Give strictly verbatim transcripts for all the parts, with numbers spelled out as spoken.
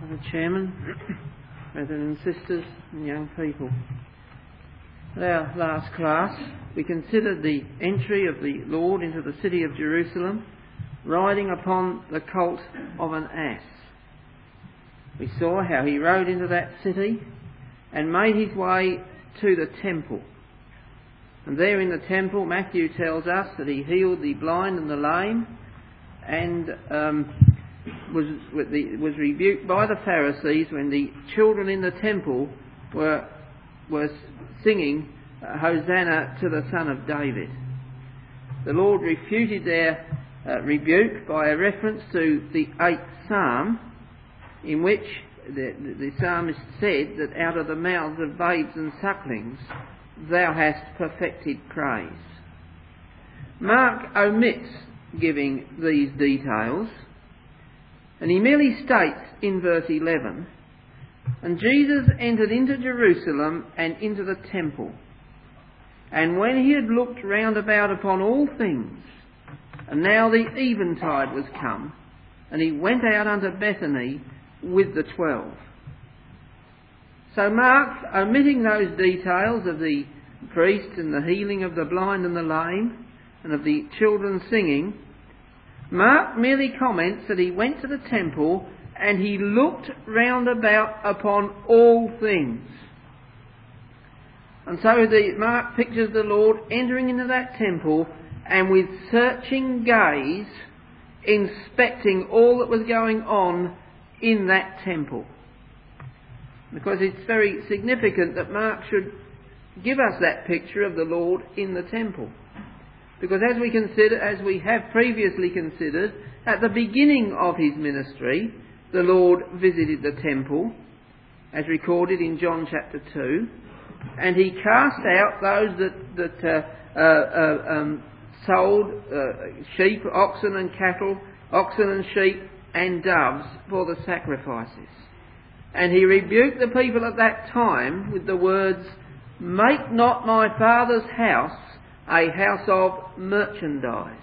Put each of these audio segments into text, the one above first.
Brother Chairman, brothers and sisters and young people. At our last class, we considered the entry of the Lord into the city of Jerusalem, riding upon the colt of an ass. We saw how he rode into that city and made his way to the temple. And there in the temple, Matthew tells us that he healed the blind and the lame, and um, was was rebuked by the Pharisees when the children in the temple were were singing uh, Hosanna to the Son of David. The Lord refuted their uh, rebuke by a reference to the eighth Psalm, in which the, the, the psalmist said that out of the mouths of babes and sucklings thou hast perfected praise. Mark omits giving these details, and he merely states in verse eleven, "And Jesus entered into Jerusalem and into the temple. And when he had looked round about upon all things, and now the eventide was come, and he went out unto Bethany with the twelve." So Mark, omitting those details of the priest and the healing of the blind and the lame, and of the children singing, Mark merely comments that he went to the temple and he looked round about upon all things. And so the Mark pictures the Lord entering into that temple and with searching gaze inspecting all that was going on in that temple. Because it's very significant that Mark should give us that picture of the Lord in the temple. Because as we consider, as we have previously considered, at the beginning of his ministry, the Lord visited the temple, as recorded in John chapter two, and he cast out those that, that uh, uh, uh, um, sold uh, sheep, oxen and cattle, oxen and sheep and doves for the sacrifices. And he rebuked the people at that time with the words, "Make not my Father's house a house of merchandise."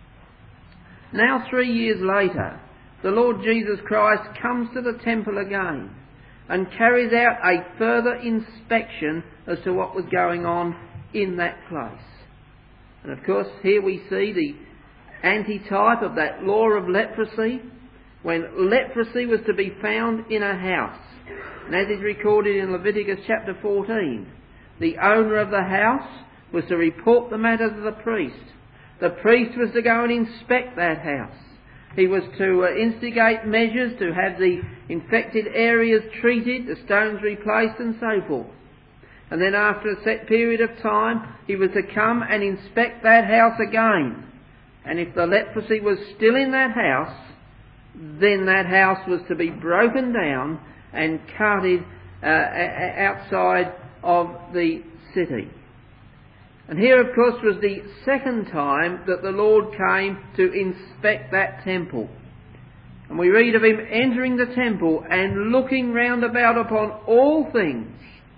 Now, three years later, the Lord Jesus Christ comes to the temple again and carries out a further inspection as to what was going on in that place. And of course, here we see the antitype of that law of leprosy, when leprosy was to be found in a house. And as is recorded in Leviticus chapter fourteen, the owner of the house was to report the matter to the priest. The priest was to go and inspect that house. He was to uh, instigate measures to have the infected areas treated, the stones replaced and so forth. And then after a set period of time, he was to come and inspect that house again. And if the leprosy was still in that house, then that house was to be broken down and carted uh, outside of the city. And here, of course, was the second time that the Lord came to inspect that temple. And we read of him entering the temple and looking round about upon all things.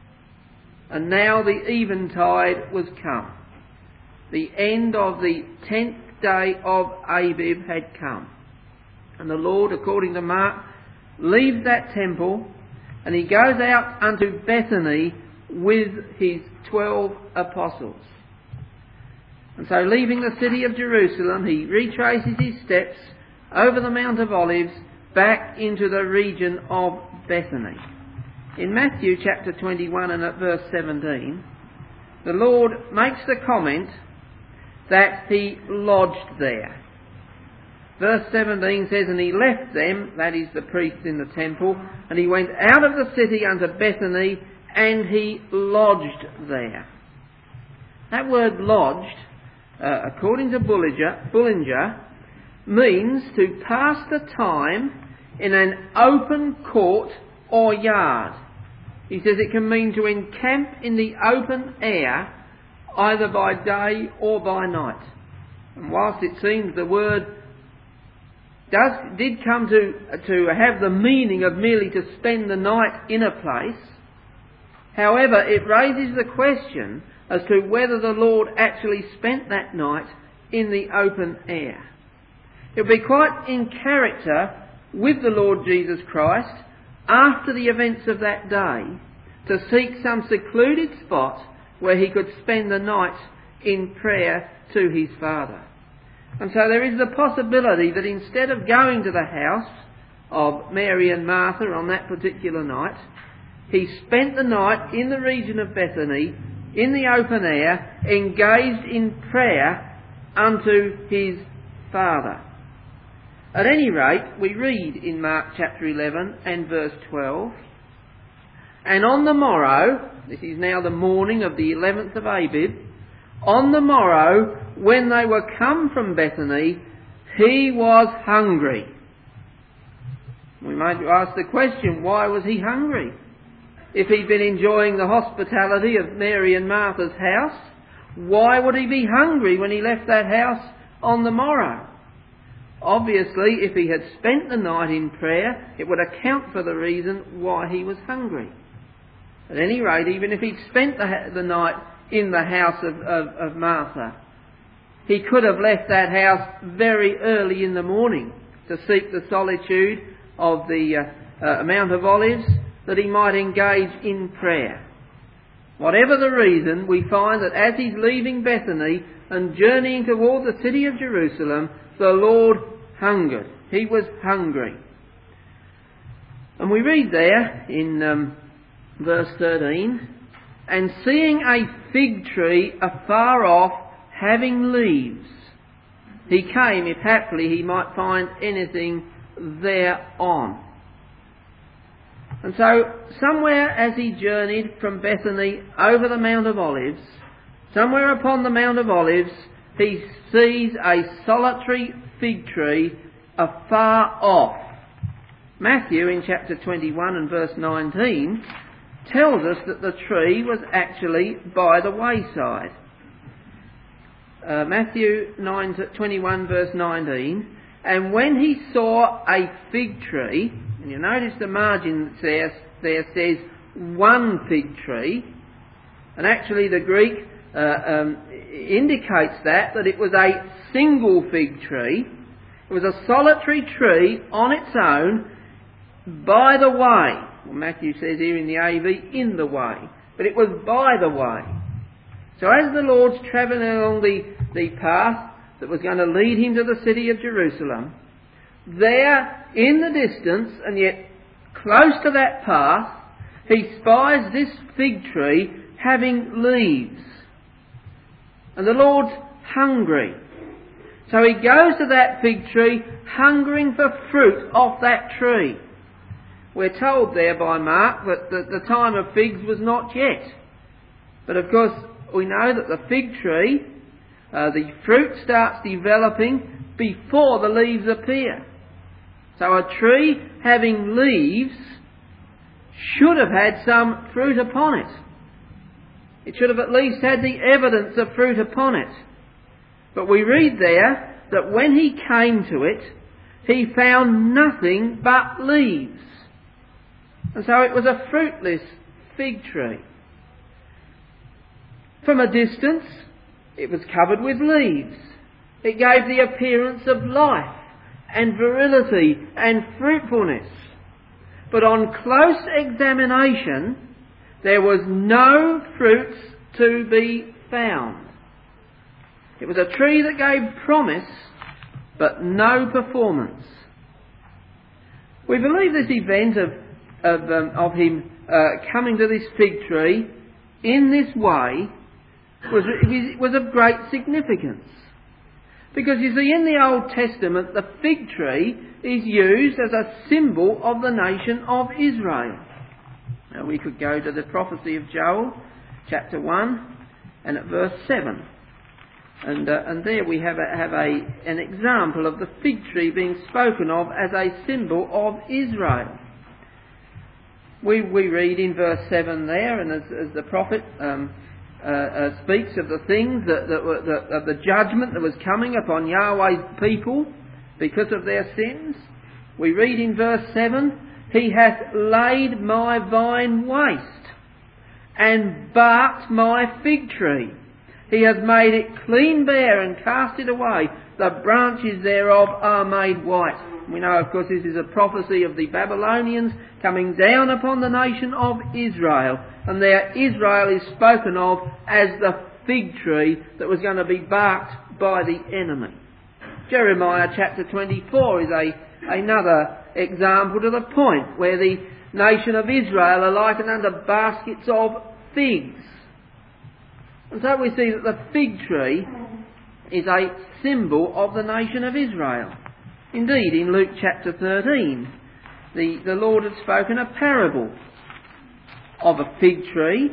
And now the eventide was come. The end of the tenth day of Abib had come. And the Lord, according to Mark, leaves that temple and he goes out unto Bethany with his twelve apostles. And so, leaving the city of Jerusalem, he retraces his steps over the Mount of Olives back into the region of Bethany. In Matthew chapter twenty-one and at verse seventeen, the Lord makes the comment that he lodged there. Verse seventeen says, "And he left them," that is the priests in the temple, "and he went out of the city unto Bethany, and he lodged there." That word lodged, Uh, according to Bullinger, Bullinger, means to pass the time in an open court or yard. He says it can mean to encamp in the open air either by day or by night. And whilst it seems the word does did come to, to have the meaning of merely to spend the night in a place, however, it raises the question as to whether the Lord actually spent that night in the open air. It would be quite in character with the Lord Jesus Christ after the events of that day, to seek some secluded spot where he could spend the night in prayer to his Father. And so there is the possibility that instead of going to the house of Mary and Martha on that particular night, he spent the night in the region of Bethany, in the open air, engaged in prayer unto his Father. At any rate, we read in Mark chapter eleven and verse twelve, "And on the morrow," this is now the morning of the eleventh of Abib, "on the morrow, when they were come from Bethany, he was hungry." We might ask the question, why was he hungry? If he'd been enjoying the hospitality of Mary and Martha's house, why would he be hungry when he left that house on the morrow? Obviously, if he had spent the night in prayer, it would account for the reason why he was hungry. At any rate, even if he'd spent the, the night in the house of, of, of Martha, he could have left that house very early in the morning to seek the solitude of the uh, uh, Mount of Olives, that he might engage in prayer. Whatever the reason, we find that as he's leaving Bethany and journeying toward the city of Jerusalem, the Lord hungered. He was hungry. And we read there in um, verse thirteen, "And seeing a fig tree afar off, having leaves, he came, if haply he might find anything thereon." And so, somewhere as he journeyed from Bethany over the Mount of Olives, somewhere upon the Mount of Olives, he sees a solitary fig tree afar off. Matthew, in chapter twenty-one and verse nineteen, tells us that the tree was actually by the wayside. Uh, Matthew nine, twenty-one verse nineteen, "And when he saw a fig tree," and you notice the margin there, there says one fig tree, and actually the Greek uh, um, indicates that, that it was a single fig tree. It was a solitary tree on its own by the way. Well, Matthew says here in the A V, in the way. But it was by the way. So as the Lord's travelling along the, the path that was going to lead him to the city of Jerusalem, there in the distance, and yet close to that path, he spies this fig tree having leaves. And the Lord's hungry. So he goes to that fig tree, hungering for fruit off that tree. We're told there by Mark that the, the time of figs was not yet. But of course, we know that the fig tree, uh, the fruit starts developing before the leaves appear. So a tree having leaves should have had some fruit upon it. It should have at least had the evidence of fruit upon it. But we read there that when he came to it, he found nothing but leaves. And so it was a fruitless fig tree. From a distance, it was covered with leaves. It gave the appearance of life and virility and fruitfulness. But on close examination, there was no fruits to be found. It was a tree that gave promise, but no performance. We believe this event of of, um, of him uh, coming to this fig tree in this way was, was of great significance. Because you see, in the Old Testament, the fig tree is used as a symbol of the nation of Israel. Now we could go to the prophecy of Joel, chapter one, and at verse seven. And, uh, and there we have, a, have a, an example of the fig tree being spoken of as a symbol of Israel. We, we read in verse seven there, and as, as the prophet um, uh, uh, speaks of the things, that, that, were, that, of the judgment that was coming upon Yahweh's people because of their sins, we read in verse seven, "He hath laid my vine waste, and barked my fig tree. He hath made it clean bare, and cast it away, the branches thereof are made white. We know, of course, this is a prophecy of the Babylonians coming down upon the nation of Israel. And there Israel is spoken of as the fig tree that was going to be barked by the enemy. Jeremiah chapter twenty-four is a, another example to the point where the nation of Israel are likened unto baskets of figs. And so we see that the fig tree is a symbol of the nation of Israel. Indeed, in Luke chapter thirteen, the, the Lord had spoken a parable of a fig tree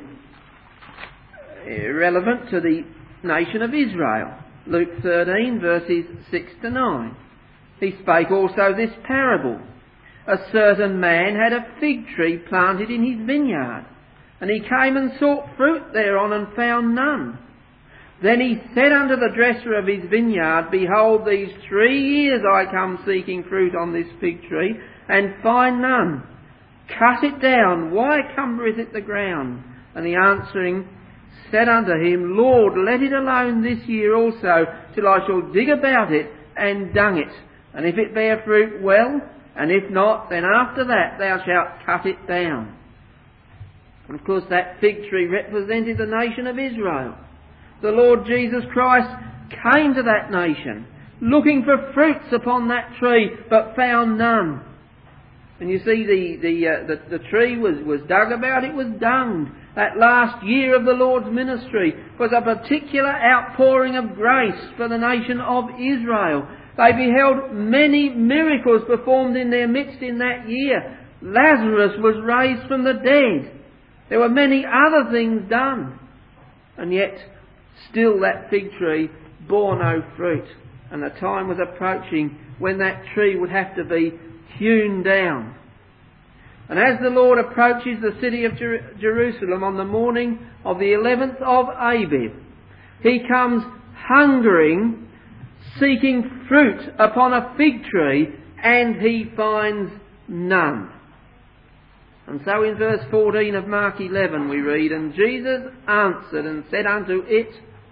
relevant to the nation of Israel. Luke thirteen verses six to nine. He spake also this parable. A certain man had a fig tree planted in his vineyard, and he came and sought fruit thereon and found none. Then he said unto the dresser of his vineyard, Behold, these three years I come seeking fruit on this fig tree, and find none. Cut it down, why cumbereth it the ground? And he answering said unto him, Lord, let it alone this year also, till I shall dig about it and dung it. And if it bear fruit, well, and if not, then after that thou shalt cut it down. And of course that fig tree represented the nation of Israel. The Lord Jesus Christ came to that nation, looking for fruits upon that tree, but found none. And you see, the the uh, the, the tree was, was dug about, it was dunged. That last year of the Lord's ministry was a particular outpouring of grace for the nation of Israel. They beheld many miracles performed in their midst in that year. Lazarus was raised from the dead. There were many other things done. And yet, still that fig tree bore no fruit. And the time was approaching when that tree would have to be hewn down. And as the Lord approaches the city of Jer- Jerusalem on the morning of the eleventh of Abib, he comes hungering, seeking fruit upon a fig tree, and he finds none. And so in verse fourteen of Mark eleven we read, And Jesus answered and said unto it,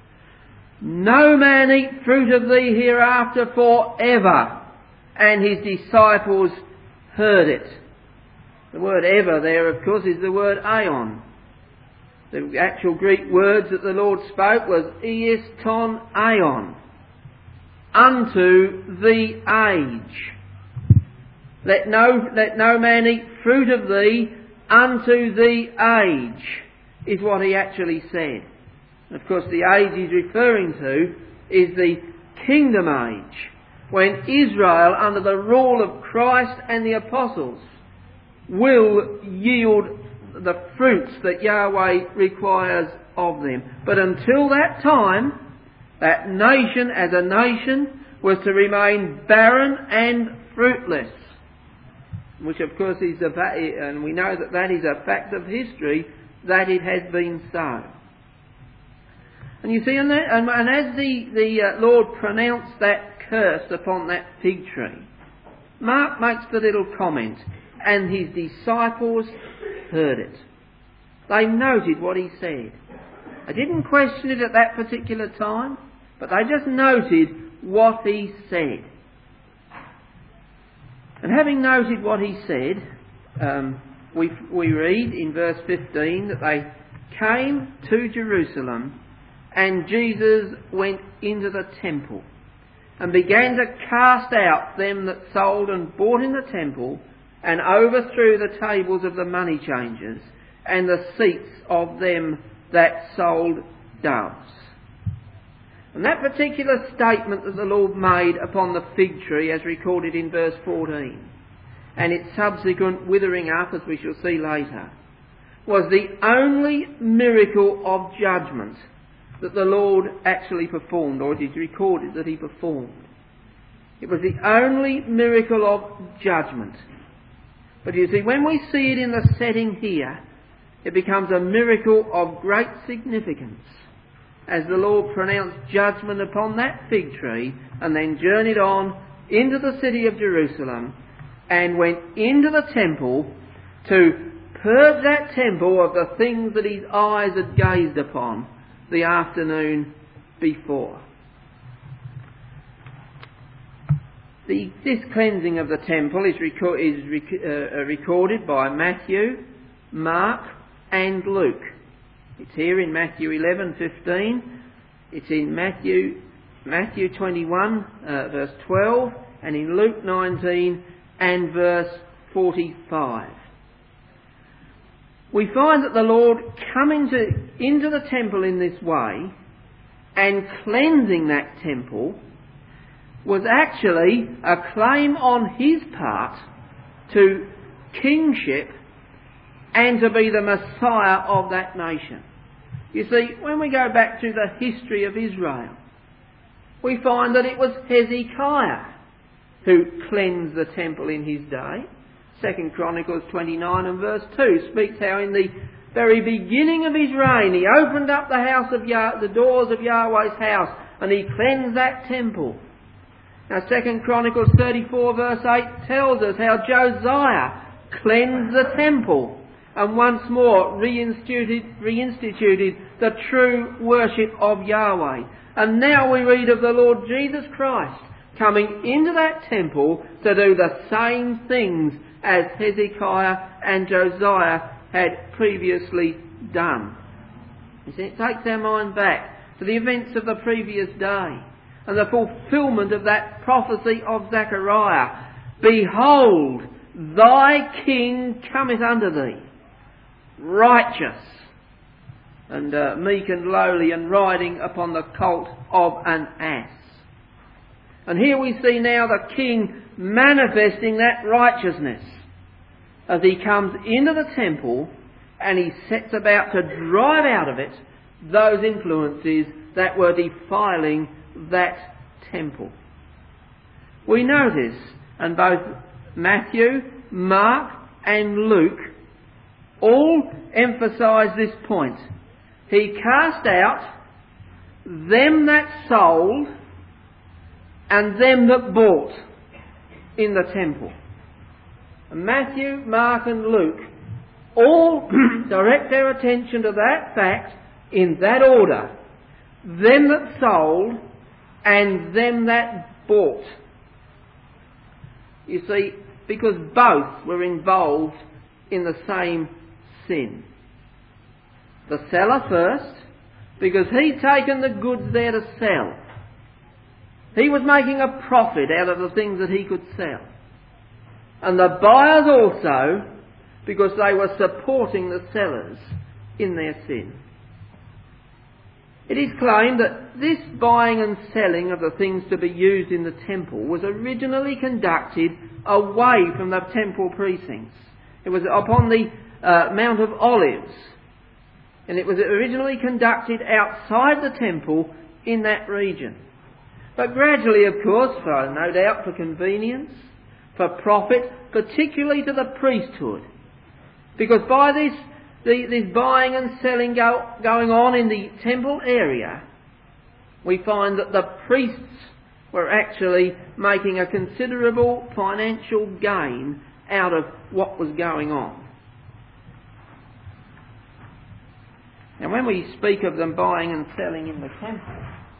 No man eat fruit of thee hereafter for ever. And his disciples heard it. The word ever there, of course, is the word aeon. The actual Greek words that the Lord spoke was eis ton aeon, unto the age. Let no, let no man eat fruit of thee unto the age, is what he actually said. And of course the age he's referring to is the kingdom age, when Israel, under the rule of Christ and the apostles, will yield the fruits that Yahweh requires of them. But until that time, that nation as a nation was to remain barren and fruitless. Which of course is a, and we know that that is a fact of history, that it has been so. And you see, and, that, and, and as the, the uh, Lord pronounced that curse upon that fig tree, Mark makes the little comment, and his disciples heard it. They noted what he said. They didn't question it at that particular time, but they just noted what he said. And having noted what he said, um, we, we read in verse fifteen that they came to Jerusalem, and Jesus went into the temple and began to cast out them that sold and bought in the temple, and overthrew the tables of the money changers and the seats of them that sold doves. And that particular statement that the Lord made upon the fig tree, as recorded in verse fourteen, and its subsequent withering up, as we shall see later, was the only miracle of judgment that the Lord actually performed, or it is recorded that he performed. It was the only miracle of judgment. But you see, when we see it in the setting here, it becomes a miracle of great significance, as the Lord pronounced judgment upon that fig tree and then journeyed on into the city of Jerusalem and went into the temple to purge that temple of the things that his eyes had gazed upon the afternoon before. The, this cleansing of the temple is, reco- is rec- uh, recorded by Matthew, Mark and Luke. It's here in Matthew eleven fifteen. It's in Matthew Matthew twenty-one uh, verse twelve, and in Luke nineteen and verse forty-five. We find that the Lord coming to, into the temple in this way and cleansing that temple was actually a claim on his part to kingship and to be the Messiah of that nation. You see, when we go back to the history of Israel, we find that it was Hezekiah who cleansed the temple in his day. Second Chronicles twenty-nine and verse two speaks how in the very beginning of his reign he opened up the house of Yah- the doors of Yahweh's house, and he cleansed that temple. Now Second Chronicles thirty-four verse eight tells us how Josiah cleansed the temple and once more reinstituted, reinstituted the true worship of Yahweh. And now we read of the Lord Jesus Christ coming into that temple to do the same things as Hezekiah and Josiah had previously done. You see, it takes our mind back to the events of the previous day and the fulfilment of that prophecy of Zechariah. Behold, thy king cometh unto thee, righteous, and uh, meek and lowly, and riding upon the colt of an ass. And here we see now the king manifesting that righteousness as he comes into the temple and he sets about to drive out of it those influences that were defiling that temple. We notice, and both Matthew, Mark and Luke all emphasise this point. He cast out them that sold and them that bought in the temple. And Matthew, Mark and Luke all direct their attention to that fact in that order. Them that sold and them that bought. You see, because both were involved in the same sin. The seller first, because he'd taken the goods there to sell. He was making a profit out of the things that he could sell. And the buyers also, because they were supporting the sellers in their sin. It is claimed that this buying and selling of the things to be used in the temple was originally conducted away from the temple precincts. It was upon the uh, Mount of Olives. And it was originally conducted outside the temple in that region. But gradually, of course, for no doubt for convenience, for profit, particularly to the priesthood. Because by this, the, this buying and selling go, going on in the temple area, we find that the priests were actually making a considerable financial gain out of what was going on. And when we speak of them buying and selling in the temple,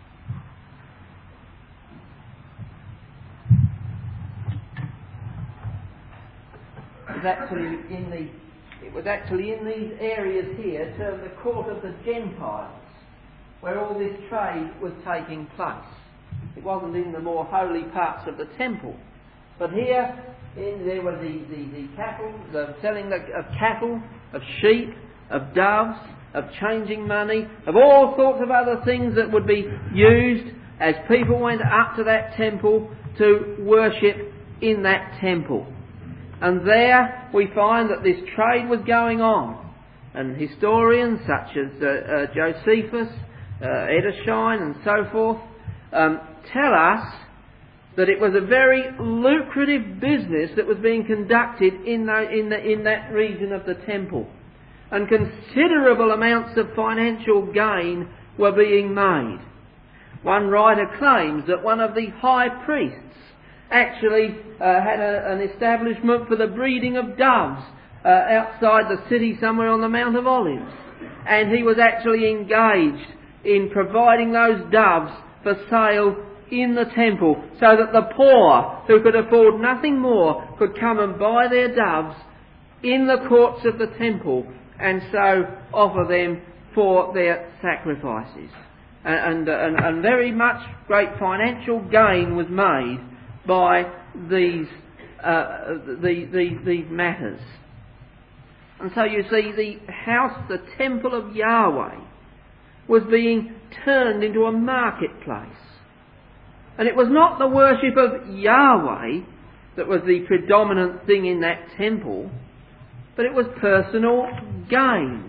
it was actually in the it was actually in these areas here termed the court of the Gentiles, where all this trade was taking place. It wasn't in the more holy parts of the temple, but here in, there were the, the, the cattle, the selling of cattle, of sheep, of doves, of changing money, of all sorts of other things that would be used as people went up to that temple to worship in that temple. And there we find that this trade was going on. And historians such as uh, uh, Josephus, uh, Edersheim and so forth um, tell us that it was a very lucrative business that was being conducted in, the, in, the, in that region of the temple. And considerable amounts of financial gain were being made. One writer claims that one of the high priests actually uh, had a, an establishment for the breeding of doves uh, outside the city somewhere on the Mount of Olives. And he was actually engaged in providing those doves for sale in the temple, so that the poor, who could afford nothing more, could come and buy their doves in the courts of the temple and so offer them for their sacrifices. And, and, and very much great financial gain was made by these, uh, the, the, these matters. And so you see, the house, the temple of Yahweh, was being turned into a marketplace. And it was not the worship of Yahweh that was the predominant thing in that temple, but it was personal gain.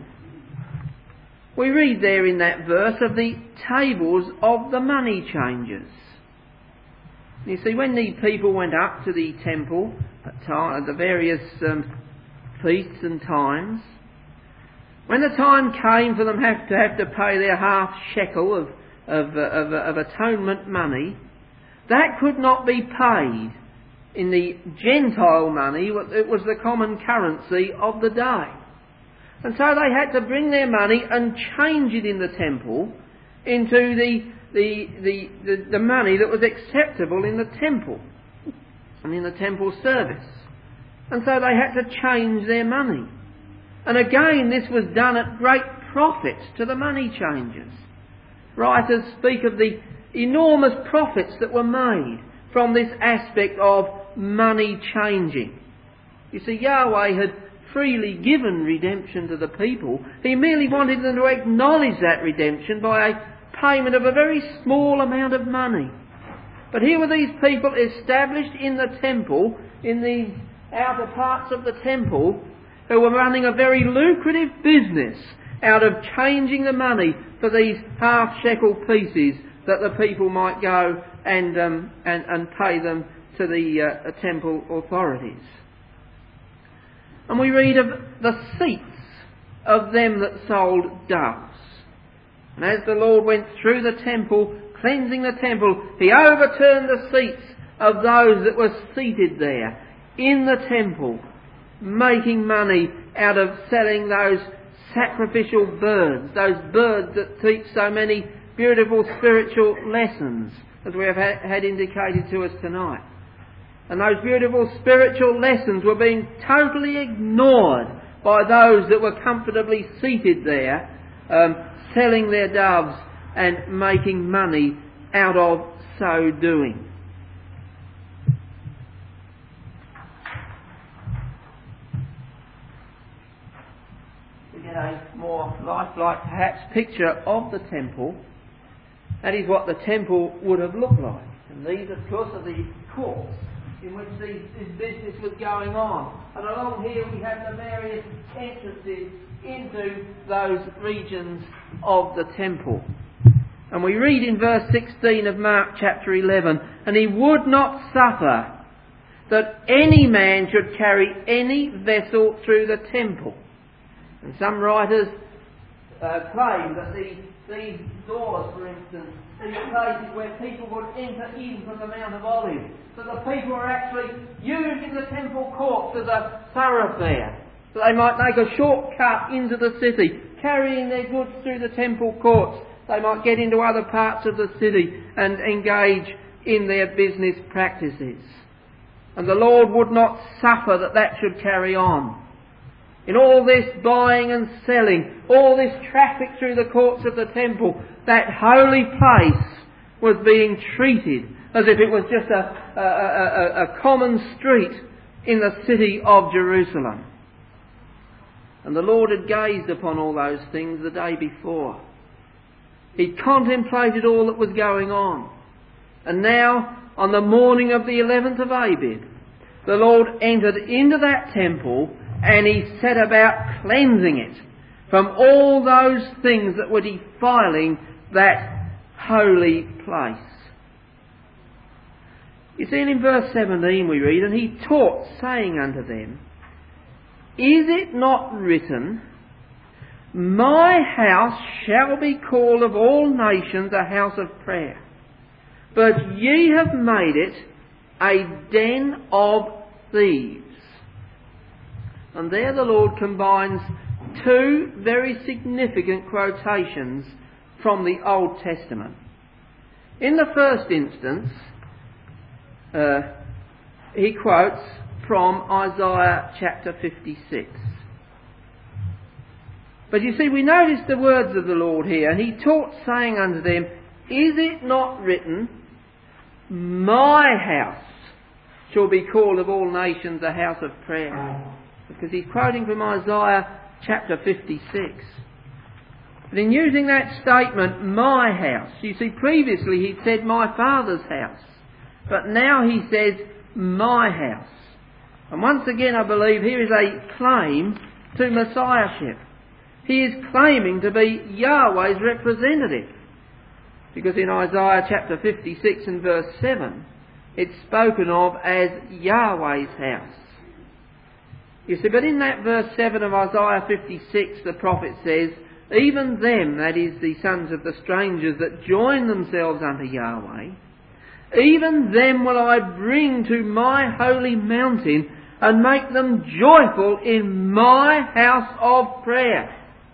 We read there in that verse of the tables of the money changers. You see, when the people went up to the temple at, time, at the various um, feasts and times, when the time came for them have to have to pay their half shekel of, of, uh, of, uh, of atonement money, that could not be paid in the Gentile money. It was the common currency of the day. And so they had to bring their money and change it in the temple into the, the, the, the, the money that was acceptable in the temple and in the temple service. And so they had to change their money. And again, this was done at great profit to the money changers. Writers speak of the enormous profits that were made from this aspect of money changing. You see, Yahweh had freely given redemption to the people. He merely wanted them to acknowledge that redemption by a payment of a very small amount of money. But here were these people established in the temple, in the outer parts of the temple, who were running a very lucrative business out of changing the money for these half shekel pieces that the people might go and um, and, and pay them to the uh, temple authorities. And we read of the seats of them that sold doves. And as the Lord went through the temple, cleansing the temple, he overturned the seats of those that were seated there in the temple, making money out of selling those sacrificial birds, those birds that teach so many beautiful spiritual lessons, as we have had indicated to us tonight. And those beautiful spiritual lessons were being totally ignored by those that were comfortably seated there, um, selling their doves and making money out of so doing. To get a more lifelike, perhaps, picture of the temple, that is what the temple would have looked like. And these, of course, are the courts in which these, this business was going on. And along here we have the various entrances into those regions of the temple. And we read in verse sixteen of Mark chapter eleven, and he would not suffer that any man should carry any vessel through the temple. And some writers uh, claim that the, these doors, for instance, these places where people would enter in from the Mount of Olives, so the people were actually using the temple courts as a thoroughfare, so they might make a shortcut into the city, carrying their goods through the temple courts. They might get into other parts of the city and engage in their business practices. And the Lord would not suffer that that should carry on. In all this buying and selling, all this traffic through the courts of the temple, that holy place was being treated as if it was just a, a, a, a common street in the city of Jerusalem. And the Lord had gazed upon all those things the day before. He contemplated all that was going on. And now, on the morning of the eleventh of Abib, the Lord entered into that temple and he set about cleansing it from all those things that were defiling that holy place. You see, in verse seventeen we read, and he taught, saying unto them, Is it not written, My house shall be called of all nations a house of prayer, but ye have made it a den of thieves? And there the Lord combines two very significant quotations from the Old Testament. In the first instance, uh, he quotes from Isaiah chapter fifty-six. But you see, we notice the words of the Lord here. And he taught, saying unto them, Is it not written, My house shall be called of all nations a house of prayer? Because he's quoting from Isaiah chapter fifty-six. But in using that statement, my house, you see, previously he'd said my Father's house. But now he says, my house. And once again, I believe here is a claim to Messiahship. He is claiming to be Yahweh's representative. Because in Isaiah chapter fifty-six and verse seven, it's spoken of as Yahweh's house. You see, but in that verse seven of Isaiah fifty-six, the prophet says, Even them, that is the sons of the strangers that join themselves unto Yahweh, even them will I bring to my holy mountain and make them joyful in my house of prayer.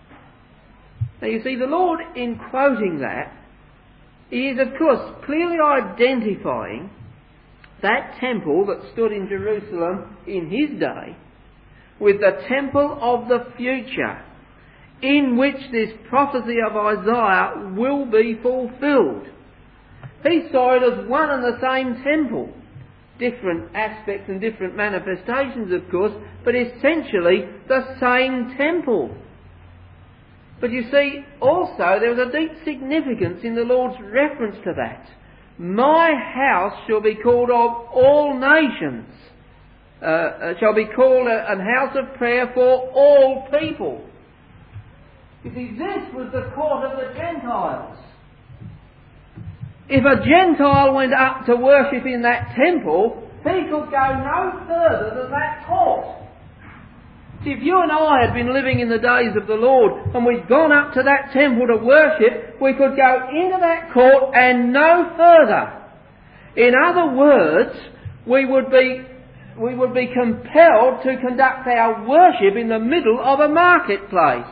Now you see, the Lord, in quoting that, he is of course clearly identifying that temple that stood in Jerusalem in his day with the temple of the future, in which this prophecy of Isaiah will be fulfilled. He saw it as one and the same temple. Different aspects and different manifestations, of course, but essentially the same temple. But you see, also there was a deep significance in the Lord's reference to that. My house shall be called of all nations. Uh, shall be called a, a house of prayer for all people. You see, this was the court of the Gentiles. If a Gentile went up to worship in that temple, he could go no further than that court. See, if you and I had been living in the days of the Lord and we'd gone up to that temple to worship, we could go into that court and no further. In other words, we would be, we would be compelled to conduct our worship in the middle of a marketplace.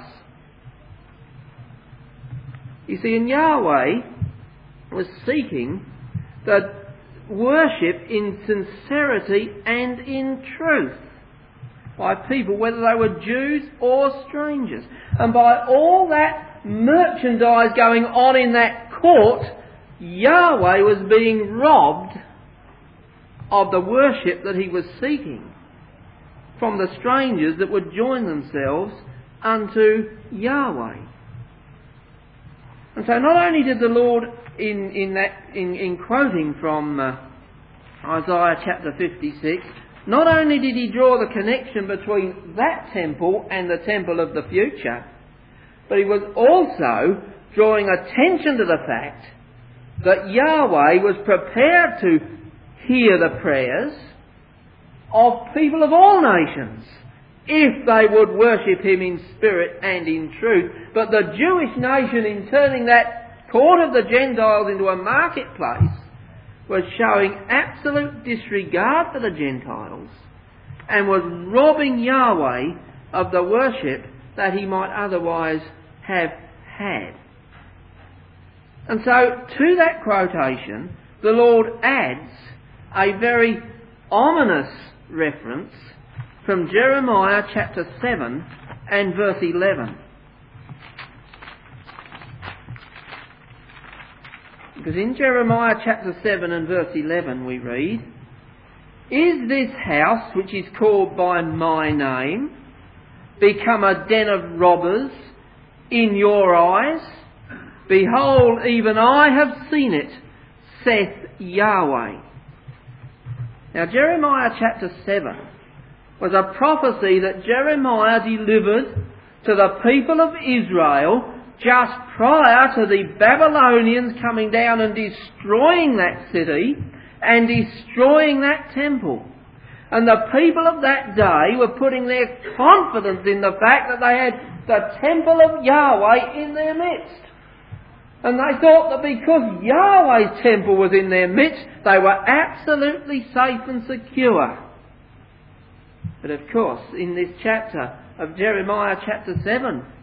You see, and Yahweh was seeking the worship in sincerity and in truth by people, whether they were Jews or strangers. And by all that merchandise going on in that court, Yahweh was being robbed of the worship that he was seeking from the strangers that would join themselves unto Yahweh. And so not only did the Lord, in, in, that, in, in quoting from uh, Isaiah chapter fifty-six, not only did he draw the connection between that temple and the temple of the future, but he was also drawing attention to the fact that Yahweh was prepared to hear the prayers of people of all nations, if they would worship him in spirit and in truth. But the Jewish nation, in turning that court of the Gentiles into a marketplace, was showing absolute disregard for the Gentiles and was robbing Yahweh of the worship that he might otherwise have had. And so to that quotation, the Lord adds a very ominous reference from Jeremiah chapter seven and verse eleven. Because in Jeremiah chapter seven and verse eleven we read, Is this house, which is called by my name, become a den of robbers in your eyes? Behold, even I have seen it, saith Yahweh. Now Jeremiah chapter seven was a prophecy that Jeremiah delivered to the people of Israel just prior to the Babylonians coming down and destroying that city and destroying that temple. And the people of that day were putting their confidence in the fact that they had the temple of Yahweh in their midst. And they thought that because Yahweh's temple was in their midst, they were absolutely safe and secure. But of course, in this chapter of Jeremiah chapter seven,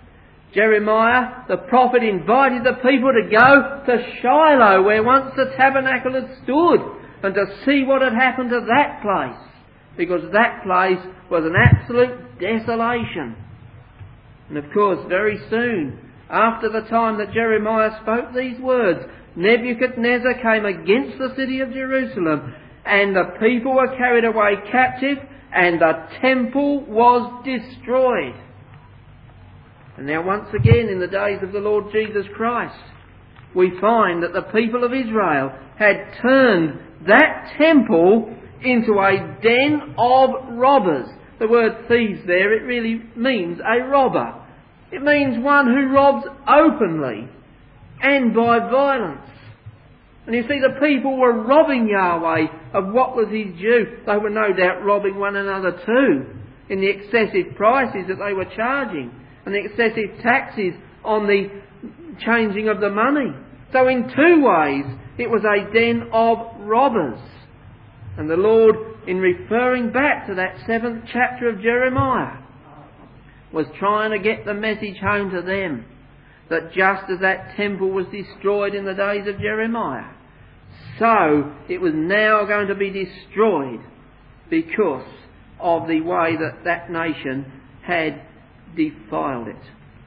Jeremiah, the prophet, invited the people to go to Shiloh, where once the tabernacle had stood, and to see what had happened to that place, because that place was an absolute desolation. And of course, very soon, after the time that Jeremiah spoke these words, Nebuchadnezzar came against the city of Jerusalem, and the people were carried away captive, and the temple was destroyed. And now once again, in the days of the Lord Jesus Christ, we find that the people of Israel had turned that temple into a den of robbers. The word thieves there, it really means a robber. It means one who robs openly and by violence. And you see, the people were robbing Yahweh of what was his due. They were no doubt robbing one another too, in the excessive prices that they were charging, and the excessive taxes on the changing of the money. So in two ways, it was a den of robbers. And the Lord, in referring back to that seventh chapter of Jeremiah, was trying to get the message home to them that just as that temple was destroyed in the days of Jeremiah, so it was now going to be destroyed because of the way that that nation had defiled it.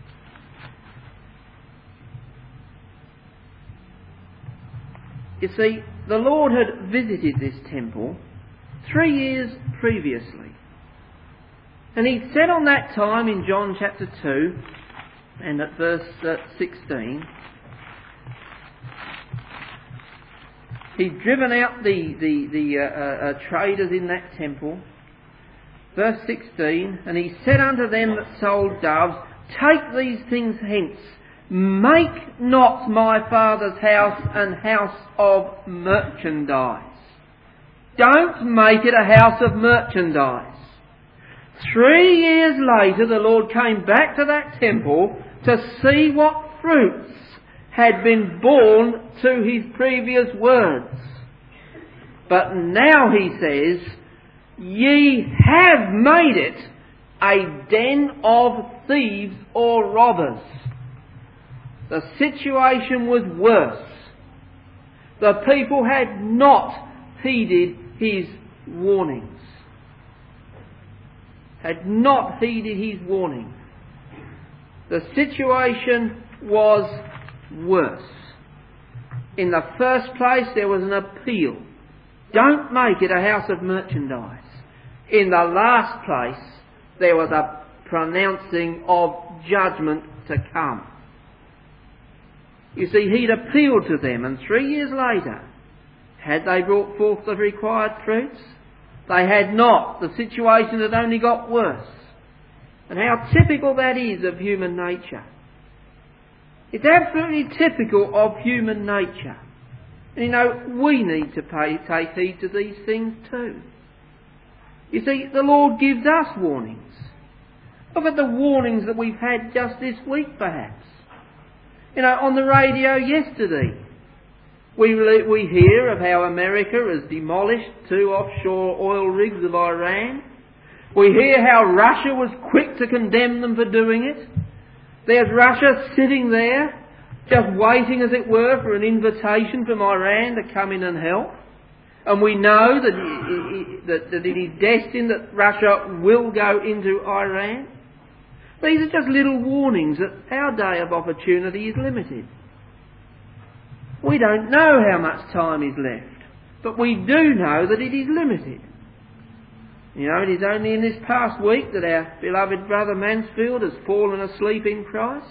You see, the Lord had visited this temple three years previously. And he said on that time in John chapter two and at verse uh, sixteen, he'd driven out the, the, the uh, uh, uh, traders in that temple. Verse sixteen, and he said unto them that sold doves, take these things hence. Make not my Father's house an house of merchandise. Don't make it a house of merchandise. Three years later, the Lord came back to that temple to see what fruits had been born to his previous words. But now he says, ye have made it a den of thieves or robbers. The situation was worse. The people had not heeded his warnings. Had not heeded his warning. The situation was worse. In the first place, there was an appeal. Don't make it a house of merchandise. In the last place, there was a pronouncing of judgment to come. You see, he'd appealed to them, and three years later, had they brought forth the required fruits? They had not. The situation had only got worse. And how typical that is of human nature. It's absolutely typical of human nature. And you know, we need to pay, take heed to these things too. You see, the Lord gives us warnings. Look at the warnings that we've had just this week perhaps. You know, on the radio yesterday, we, we hear of how America has demolished two offshore oil rigs of Iran. We hear how Russia was quick to condemn them for doing it. There's Russia sitting there, just waiting, as it were, for an invitation from Iran to come in and help. And we know that it, that, that it is destined that Russia will go into Iran. These are just little warnings that our day of opportunity is limited. We don't know how much time is left, but we do know that it is limited. You know, it is only in this past week that our beloved brother Mansfield has fallen asleep in Christ.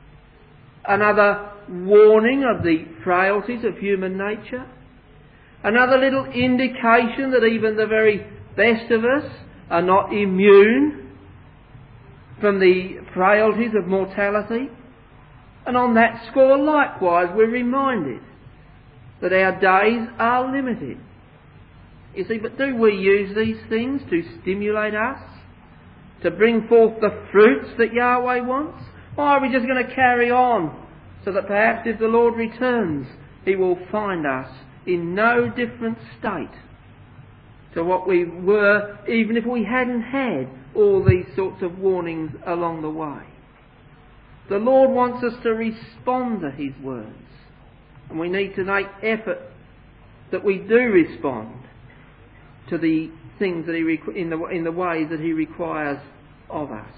Another warning of the frailties of human nature. Another little indication that even the very best of us are not immune from the frailties of mortality. And on that score likewise we're reminded that our days are limited. You see, but do we use these things to stimulate us? To bring forth the fruits that Yahweh wants? Or are we just going to carry on so that perhaps if the Lord returns, he will find us in no different state to what we were, even if we hadn't had all these sorts of warnings along the way? The Lord wants us to respond to His words. And we need to make effort that we do respond to the things that He requ- in the in the ways that He requires of us.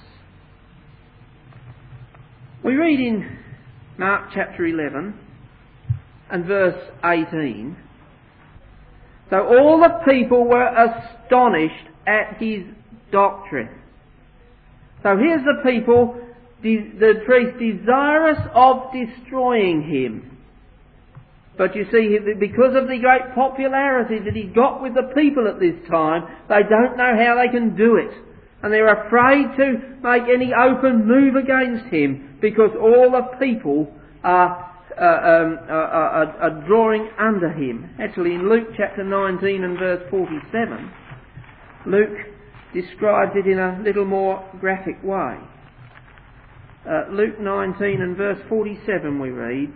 We read in Mark chapter eleven and verse eighteen. So all the people were astonished at His doctrine. So here's the people, the priest, desirous of destroying Him. But you see, because of the great popularity that He got with the people at this time, they don't know how they can do it. And they're afraid to make any open move against Him, because all the people are, uh, um, are, are, are drawing under Him. Actually, in Luke chapter nineteen and verse forty-seven, Luke describes it in a little more graphic way. Uh, Luke nineteen and verse forty-seven we read,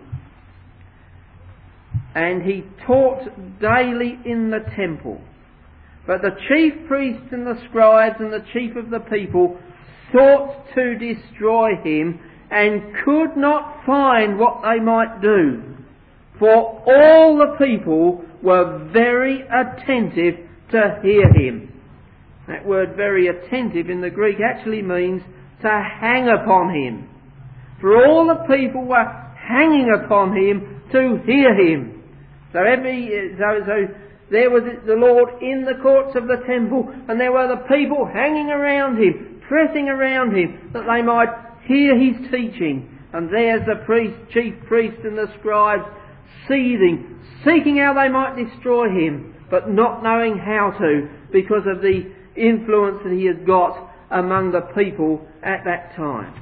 "And He taught daily in the temple. But the chief priests and the scribes and the chief of the people sought to destroy Him, and could not find what they might do. For all the people were very attentive to hear Him." That word "very attentive" in the Greek actually means to hang upon Him. For all the people were hanging upon Him to hear Him. So every so so there was the Lord in the courts of the temple, and there were the people hanging around Him, pressing around Him, that they might hear His teaching. And there's the priest, chief priest and the scribes seething, seeking how they might destroy Him, but not knowing how to, because of the influence that He has got among the people at that time.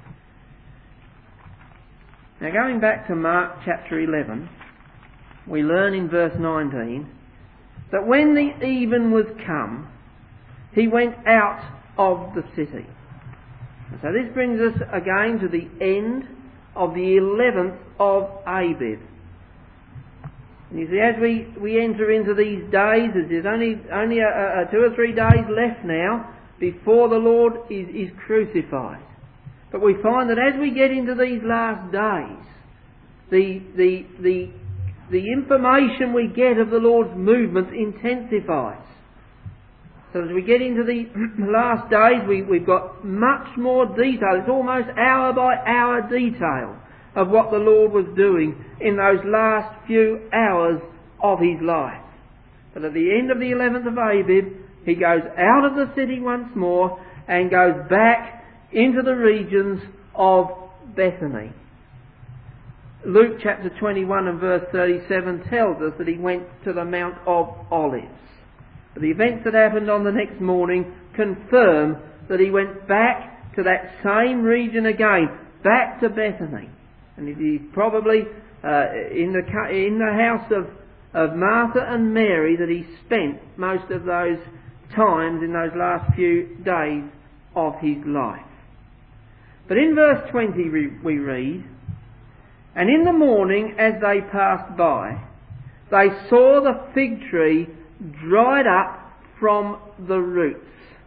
Now, going back to Mark chapter eleven, we learn in verse nineteen that when the even was come, He went out of the city. And so this brings us again to the end of the eleventh of Abib. And you see, as we, we enter into these days, as there's only only a, a, two or three days left now before the Lord is, is crucified. But we find that as we get into these last days, the the the the information we get of the Lord's movements intensifies. So as we get into the last days, we, we've got much more detail. It's almost hour by hour detail of what the Lord was doing in those last few hours of His life. But at the end of the eleventh of Abib, He goes out of the city once more and goes back into the regions of Bethany. Luke chapter twenty-one and verse thirty-seven tells us that He went to the Mount of Olives. But the events that happened on the next morning confirm that He went back to that same region again, back to Bethany. And it is probably uh, in the in the house of, of Martha and Mary that He spent most of those times in those last few days of His life. But in verse twenty we, we read, "And in the morning as they passed by, they saw the fig tree dried up from the roots.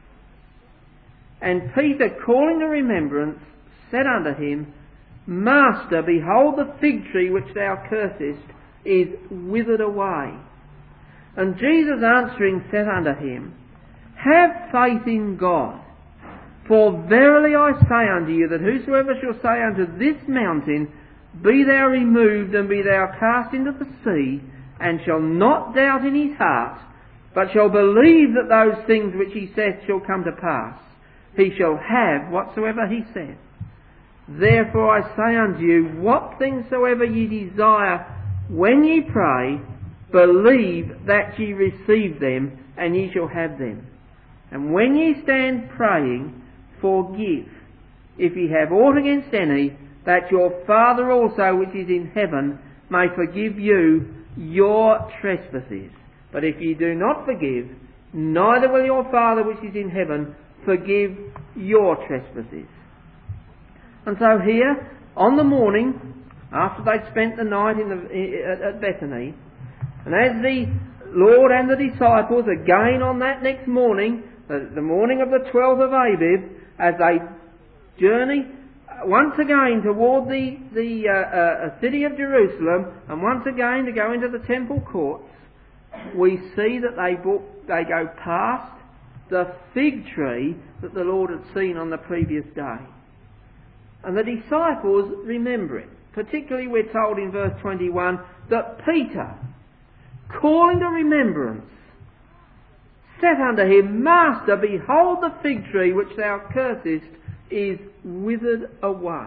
And Peter, calling to remembrance, said unto Him, Master, behold, the fig tree which thou cursest is withered away. And Jesus answering said unto him, Have faith in God. For verily I say unto you, that whosoever shall say unto this mountain, Be thou removed, and be thou cast into the sea, and shall not doubt in his heart, but shall believe that those things which he saith shall come to pass, he shall have whatsoever he saith. Therefore I say unto you, what things soever ye desire, when ye pray, believe that ye receive them, and ye shall have them. And when ye stand praying, forgive, if ye have aught against any, that your Father also which is in heaven may forgive you your trespasses. But if ye do not forgive, neither will your Father which is in heaven forgive your trespasses. And so here, on the morning, after they'd spent the night in the, at, at Bethany, and as the Lord and the disciples, again on that next morning, the, the morning of the twelfth of Abib, as they journey once again toward the, the uh, uh, city of Jerusalem, and once again to go into the temple courts, we see that they, book, they go past the fig tree that the Lord had seen on the previous day. And the disciples remember it. Particularly we're told in verse twenty-one that Peter, calling to remembrance, said unto him, Master, behold the fig tree which thou cursest is withered away.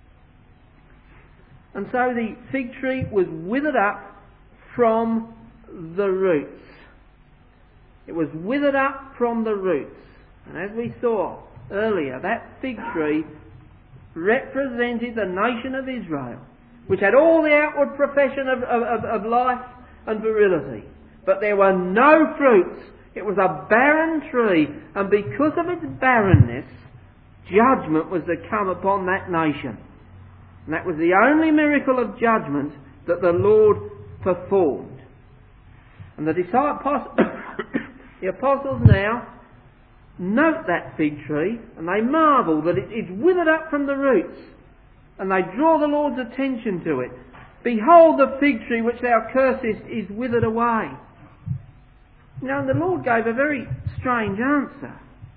And so the fig tree was withered up from the roots. It was withered up from the roots. And as we saw earlier, that fig tree represented the nation of Israel, which had all the outward profession of, of, of life and virility. But there were no fruits. It was a barren tree, and because of its barrenness, judgment was to come upon that nation. And that was the only miracle of judgment that the Lord performed. And the disciples, the apostles now note that fig tree, and they marvel that it, it's withered up from the roots, and they draw the Lord's attention to it. Behold, the fig tree which thou cursest is withered away. Now, the Lord gave a very strange answer.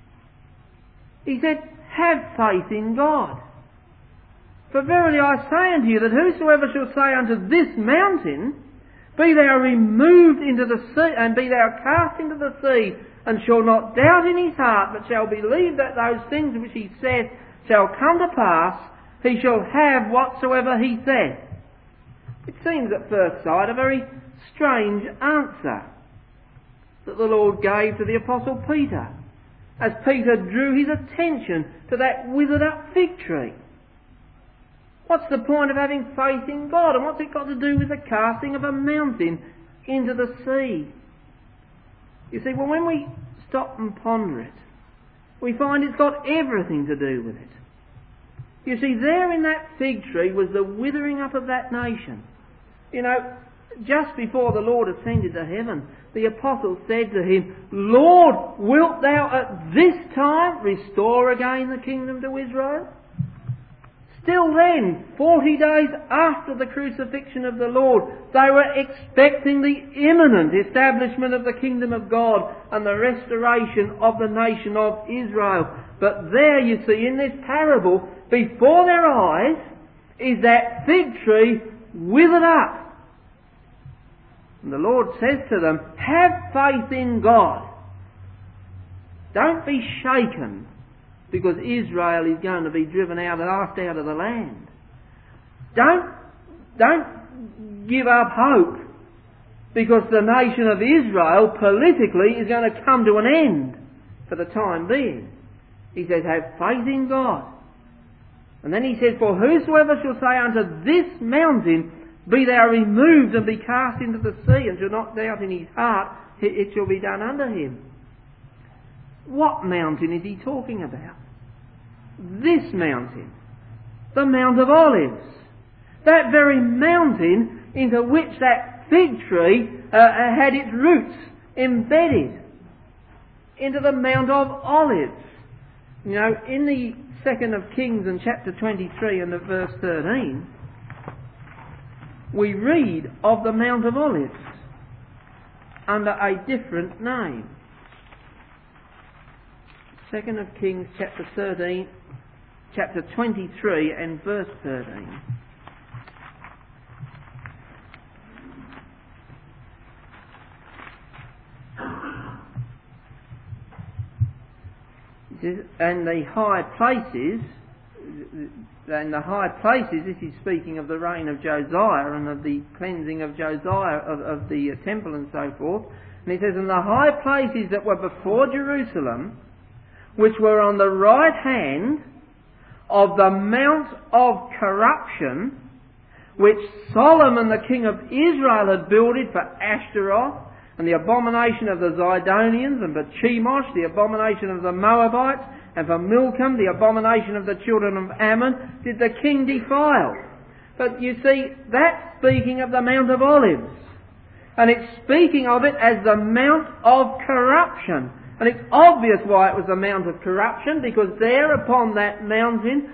He said, have faith in God. For verily I say unto you that whosoever shall say unto this mountain, be thou removed into the sea, and be thou cast into the sea, and shall not doubt in his heart, but shall believe that those things which he saith shall come to pass, he shall have whatsoever he saith. It seems at first sight a very strange answer that the Lord gave to the Apostle Peter, as Peter drew his attention to that withered up fig tree. What's the point of having faith in God, and what's it got to do with the casting of a mountain into the sea? You see, well, when we stop and ponder it, we find it's got everything to do with it. You see, there in that fig tree was the withering up of that nation. You know, just before the Lord ascended to heaven, the apostles said to him, Lord, wilt thou at this time restore again the kingdom to Israel? Still then, forty days after the crucifixion of the Lord, they were expecting the imminent establishment of the kingdom of God and the restoration of the nation of Israel. But there, you see, in this parable, before their eyes, is that fig tree withered up. And the Lord says to them, have faith in God. Don't be shaken because Israel is going to be driven out, cast out of the land. Don't, don't give up hope because the nation of Israel politically is going to come to an end for the time being. He says, have faith in God. And then he says, for whosoever shall say unto this mountain, be thou removed and be cast into the sea, and shall not doubt in his heart, it shall be done unto him. What mountain is he talking about? This mountain. The Mount of Olives. That very mountain into which that fig tree uh, had its roots embedded. Into the Mount of Olives. You know, in the second of Kings and chapter twenty-three and the verse thirteen, we read of the Mount of Olives under a different name. Second of Kings chapter thirteen, chapter twenty-three and verse thirteen. It says, and the high places, and the high places, this is speaking of the reign of Josiah and of the cleansing of Josiah, of, of the uh, temple and so forth. And it says, and the high places that were before Jerusalem, which were on the right hand of the Mount of Corruption, which Solomon the king of Israel had builded for Ashtaroth, and the abomination of the Zidonians, and for Chemosh, the abomination of the Moabites, and for Milcom, the abomination of the children of Ammon, did the king defile. But you see, that's speaking of the Mount of Olives. And it's speaking of it as the Mount of Corruption. And it's obvious why it was the Mount of Corruption, because there upon that mountain,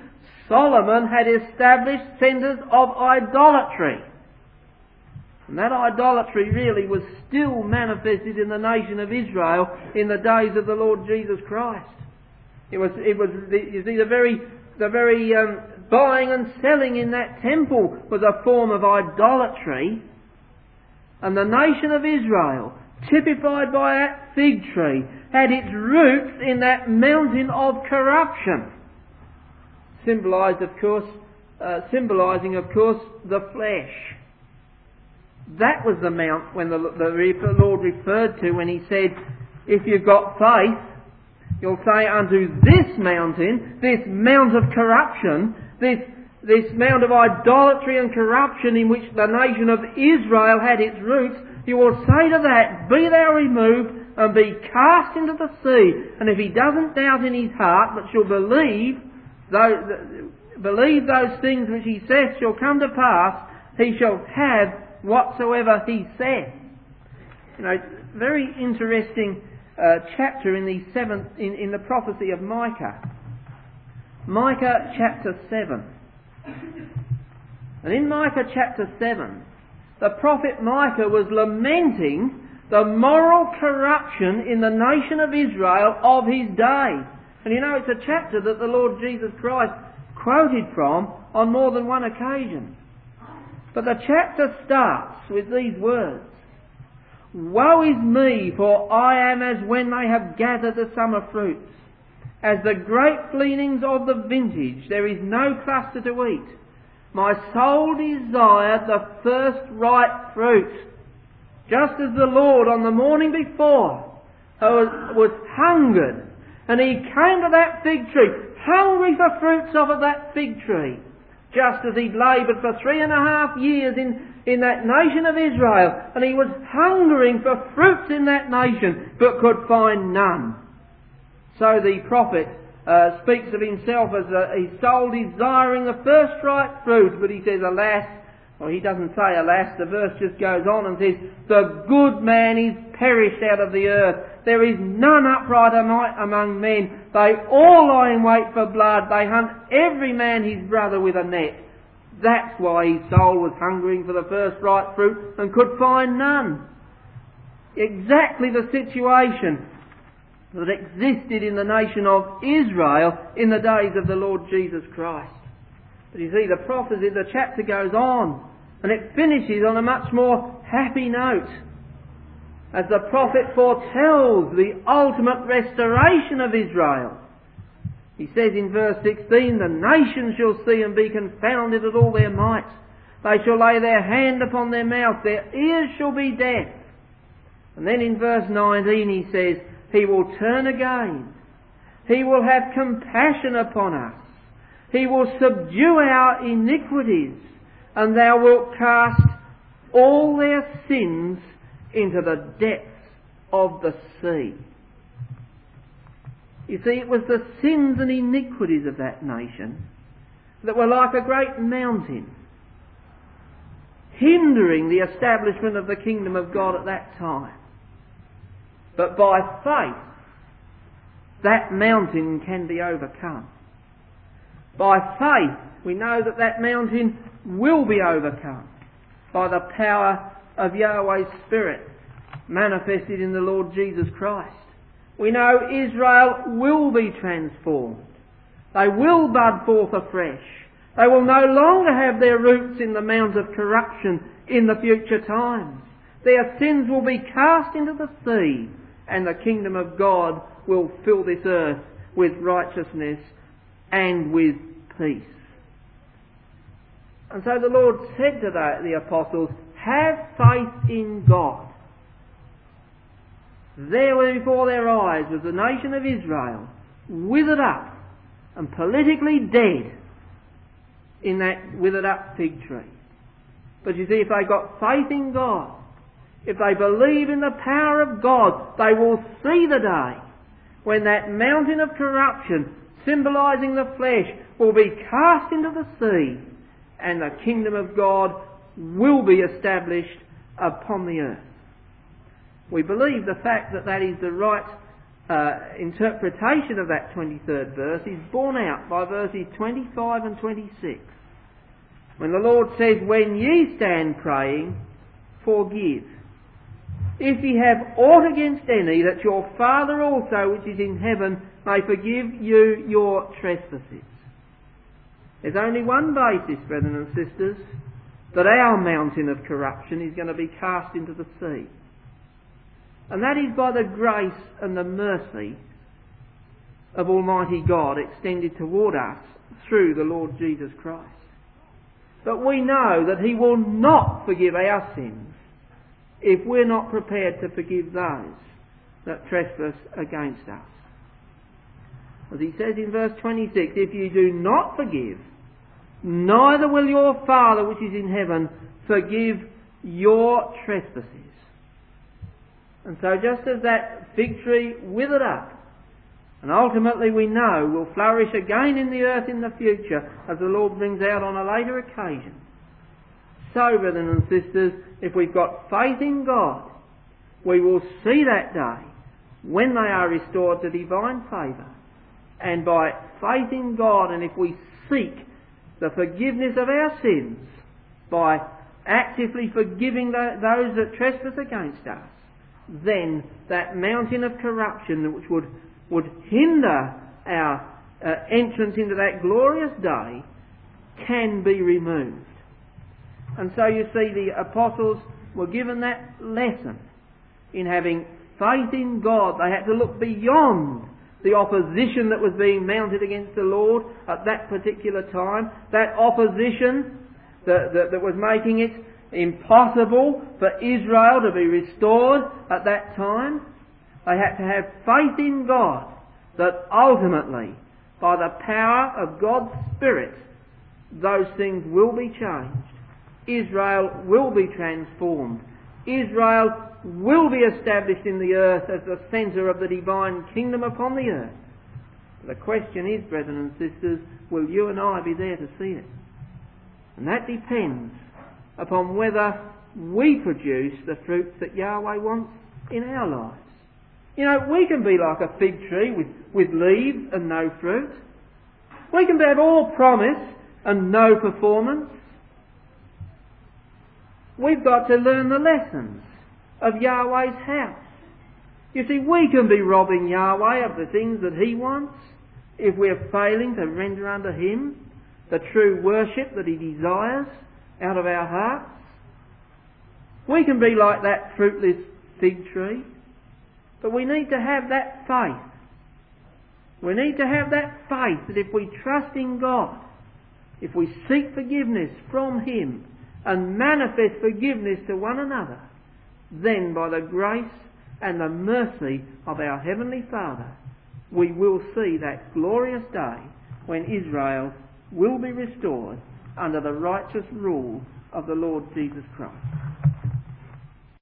Solomon had established centres of idolatry. And that idolatry really was still manifested in the nation of Israel in the days of the Lord Jesus Christ. It was, it was, you see, the very, the very um, buying and selling in that temple was a form of idolatry. And the nation of Israel, typified by that fig tree, had its roots in that mountain of corruption. Symbolised, of course, uh, symbolising, of course, the flesh. That was the mount when the, the Lord referred to when he said, if you've got faith, you'll say unto this mountain, this mount of corruption, this, this mount of idolatry and corruption in which the nation of Israel had its roots, you will say to that, be thou removed and be cast into the sea. And if he doesn't doubt in his heart, but shall believe, those, believe those things which he says shall come to pass, he shall have whatsoever he said. You know, very interesting uh, chapter in the seventh in, in the prophecy of Micah. Micah chapter seven. And in Micah chapter seven, the prophet Micah was lamenting the moral corruption in the nation of Israel of his day. And you know, it's a chapter that the Lord Jesus Christ quoted from on more than one occasion. But the chapter starts with these words. Woe is me, for I am as when they have gathered the summer fruits. As the grape gleanings of the vintage, there is no cluster to eat. My soul desired the first ripe fruit, just as the Lord on the morning before was, was hungered, and he came to that fig tree, hungry for fruits off of that fig tree, just as he'd laboured for three and a half years in, in that nation of Israel, and he was hungering for fruits in that nation, but could find none. So the prophet uh, speaks of himself as a, his soul desiring the first ripe fruit, but he says, alas, or he doesn't say alas, the verse just goes on and says, the good man is perished out of the earth. There is none upright among men. They all lie in wait for blood. They hunt every man his brother with a net. That's why his soul was hungering for the first ripe fruit and could find none. Exactly the situation that existed in the nation of Israel in the days of the Lord Jesus Christ. But you see, the prophecy, the chapter goes on, and it finishes on a much more happy note, as the prophet foretells the ultimate restoration of Israel. He says in verse sixteen, the nations shall see and be confounded at all their might. They shall lay their hand upon their mouth, their ears shall be deaf. And then in verse nineteen he says, he will turn again. He will have compassion upon us. He will subdue our iniquities, and thou wilt cast all their sins into the depths of the sea. You see, it was the sins and iniquities of that nation that were like a great mountain, hindering the establishment of the kingdom of God at that time. But by faith, that mountain can be overcome. By faith, we know that that mountain will be overcome by the power of Yahweh's Spirit manifested in the Lord Jesus Christ. We know Israel will be transformed. They will bud forth afresh. They will no longer have their roots in the mount of corruption in the future times. Their sins will be cast into the sea, and the kingdom of God will fill this earth with righteousness and with peace. And so the Lord said to the, the apostles, have faith in God. There before their eyes was the nation of Israel, withered up and politically dead in that withered up fig tree. But you see, if they got faith in God, if they believe in the power of God, they will see the day when that mountain of corruption, symbolising the flesh, will be cast into the sea, and the kingdom of God will be established upon the earth. We believe the fact that that is the right uh, interpretation of that twenty-third verse is borne out by verses twenty-five and twenty-six. When the Lord says, "When ye stand praying, forgive. If ye have aught against any, that your Father also which is in heaven may forgive you your trespasses." There's only one basis, brethren and sisters, that our mountain of corruption is going to be cast into the sea. And that is by the grace and the mercy of Almighty God extended toward us through the Lord Jesus Christ. But we know that He will not forgive our sins if we're not prepared to forgive those that trespass against us. As He says in verse twenty-six, "If you do not forgive, neither will your Father which is in heaven forgive your trespasses." And so just as that fig tree withered up, and ultimately we know will flourish again in the earth in the future as the Lord brings out on a later occasion, so, brethren and sisters, if we've got faith in God, we will see that day when they are restored to divine favour. And by faith in God, and if we seek the forgiveness of our sins by actively forgiving the, those that trespass against us, then that mountain of corruption which would, would hinder our uh, entrance into that glorious day can be removed. And so you see, the apostles were given that lesson in having faith in God. They had to look beyond the opposition that was being mounted against the Lord at that particular time. That opposition that, that, that was making it impossible for Israel to be restored at that time. They had to have faith in God that ultimately, by the power of God's Spirit, those things will be changed. Israel will be transformed. Israel will be established in the earth as the centre of the divine kingdom upon the earth. The question is, brethren and sisters, will you and I be there to see it? And that depends upon whether we produce the fruits that Yahweh wants in our lives. You know, we can be like a fig tree with, with leaves and no fruit. We can have all promise and no performance. We've got to learn the lessons of Yahweh's house. You see, we can be robbing Yahweh of the things that He wants if we're failing to render unto Him the true worship that He desires out of our hearts. We can be like that fruitless fig tree, but we need to have that faith. We need to have that faith that if we trust in God, if we seek forgiveness from Him and manifest forgiveness to one another, then by the grace and the mercy of our Heavenly Father, we will see that glorious day when Israel will be restored under the righteous rule of the Lord Jesus Christ.